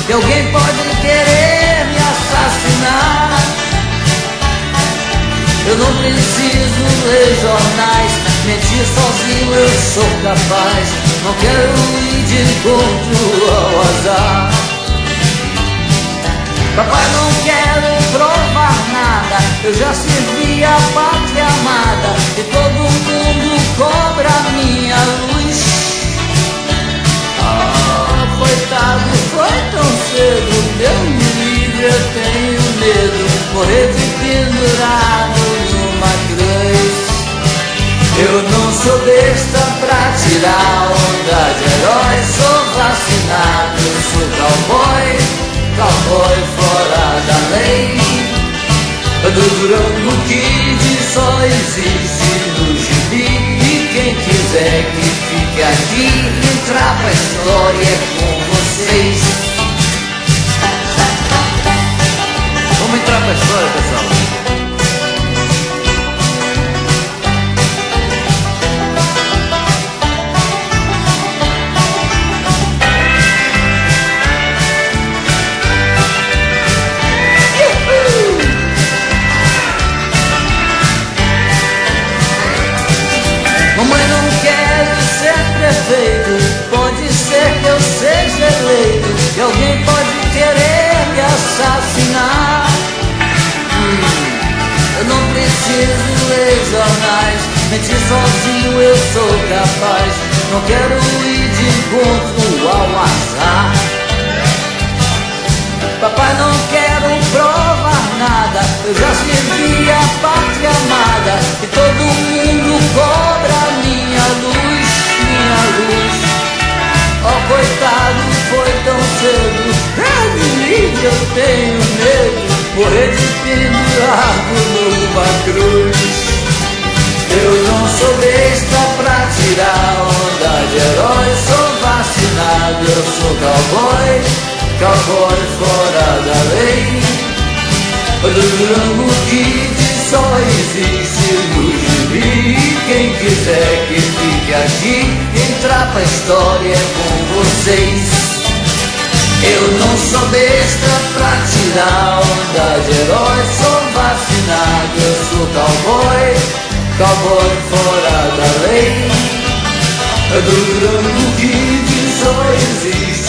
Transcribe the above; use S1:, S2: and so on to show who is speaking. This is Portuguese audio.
S1: e alguém pode querer me assassinar. Eu não preciso ler jornais, mentir sozinho eu sou capaz. Não quero ir de encontro ao azar. Papai, não quero provar nada, eu já servi a pátria amada e todo mundo cobra minha luz. Ah, coitado, foi tão cedo, Deus me livre, eu tenho medo, morrer de pendurado numa cruz. Eu não sou besta pra tirar onda de herói, sou vacinado, sou cowboy, cowboy fora da lei. Do Durango Kid só existe no gibi, e quem quiser que fique aqui, entrar pra história é com vocês. Vamos entrar pra história, pessoal. Mamãe, não quero ser prefeito, pode ser que eu seja eleito e alguém pode querer me assassinar. Eu não preciso ler jornais, mentir sozinho eu sou capaz. Não quero ir de encontro ao azar. Papai, não quero provar nada, eu já servi a pátria amada e todo mundo cobra minha luz, minha luz. Oh, coitado, foi tão cedo, me livre, eu tenho medo, morrer de pendurado numa cruz. Eu não sou besta pra tirar onda de herói, sou vacinado, eu sou cowboy, cowboy fora da lei. Do Durango Kid só existe no gibi, quem quiser que fique aqui, entrar pra história é com vocês. Eu não sou besta pra tirar onda de herói, sou vacinado, eu sou cowboy, cowboy fora da lei. Do Durango Kid só existe